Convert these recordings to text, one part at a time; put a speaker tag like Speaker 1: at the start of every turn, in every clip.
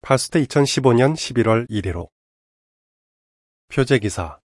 Speaker 1: 파스트 2015년 11월 1일호 표제기사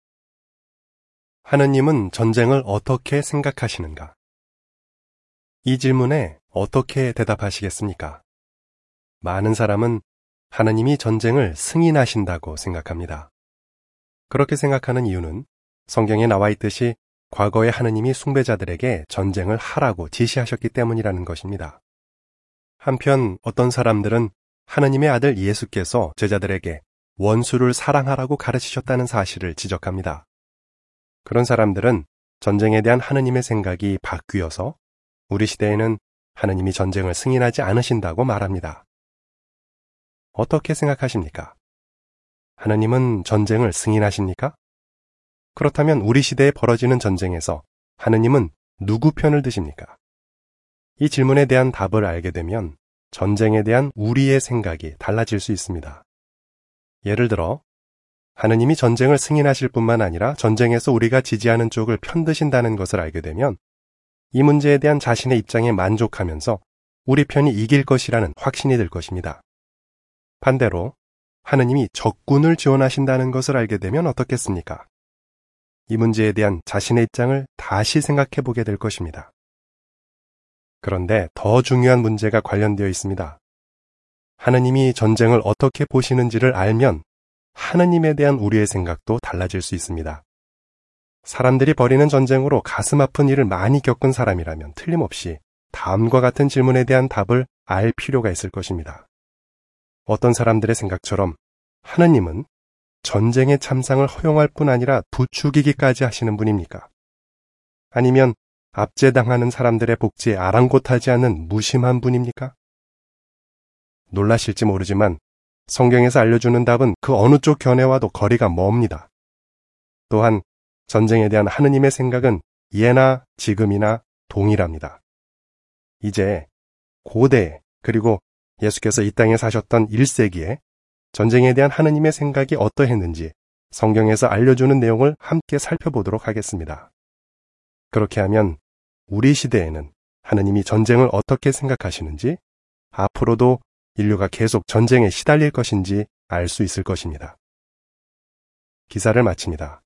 Speaker 1: 하느님은 전쟁을 어떻게 생각하시는가? 이 질문에 어떻게 대답하시겠습니까? 많은 사람은 하느님이 전쟁을 승인하신다고 생각합니다. 그렇게 생각하는 이유는 성경에 나와 있듯이 과거에 하느님이 숭배자들에게 전쟁을 하라고 지시하셨기 때문이라는 것입니다. 한편 어떤 사람들은 하느님의 아들 예수께서 제자들에게 원수를 사랑하라고 가르치셨다는 사실을 지적합니다. 그런 사람들은 전쟁에 대한 하느님의 생각이 바뀌어서 우리 시대에는 하느님이 전쟁을 승인하지 않으신다고 말합니다. 어떻게 생각하십니까? 하느님은 전쟁을 승인하십니까? 그렇다면 우리 시대에 벌어지는 전쟁에서 하느님은 누구 편을 드십니까? 이 질문에 대한 답을 알게 되면 전쟁에 대한 우리의 생각이 달라질 수 있습니다. 예를 들어 하느님이 전쟁을 승인하실 뿐만 아니라 전쟁에서 우리가 지지하는 쪽을 편드신다는 것을 알게 되면 이 문제에 대한 자신의 입장에 만족하면서 우리 편이 이길 것이라는 확신이 들 것입니다. 반대로 하느님이 적군을 지원하신다는 것을 알게 되면 어떻겠습니까? 이 문제에 대한 자신의 입장을 다시 생각해 보게 될 것입니다. 그런데 더 중요한 문제가 관련되어 있습니다. 하느님이 전쟁을 어떻게 보시는지를 알면 하느님에 대한 우리의 생각도 달라질 수 있습니다. 사람들이 벌이는 전쟁으로 가슴 아픈 일을 많이 겪은 사람이라면 틀림없이 다음과 같은 질문에 대한 답을 알 필요가 있을 것입니다. 어떤 사람들의 생각처럼 하느님은 전쟁의 참상을 허용할 뿐 아니라 부추기기까지 하시는 분입니까? 아니면 압제당하는 사람들의 복지에 아랑곳하지 않는 무심한 분입니까? 놀라실지 모르지만 성경에서 알려주는 답은 그 어느 쪽 견해와도 거리가 멉니다. 또한 전쟁에 대한 하느님의 생각은 예나 지금이나 동일합니다. 이제 고대 그리고 예수께서 이 땅에 사셨던 1세기에 전쟁에 대한 하느님의 생각이 어떠했는지 성경에서 알려주는 내용을 함께 살펴보도록 하겠습니다. 그렇게 하면 우리 시대에는 하느님이 전쟁을 어떻게 생각하시는지, 앞으로도 인류가 계속 전쟁에 시달릴 것인지 알 수 있을 것입니다. 기사를 마칩니다.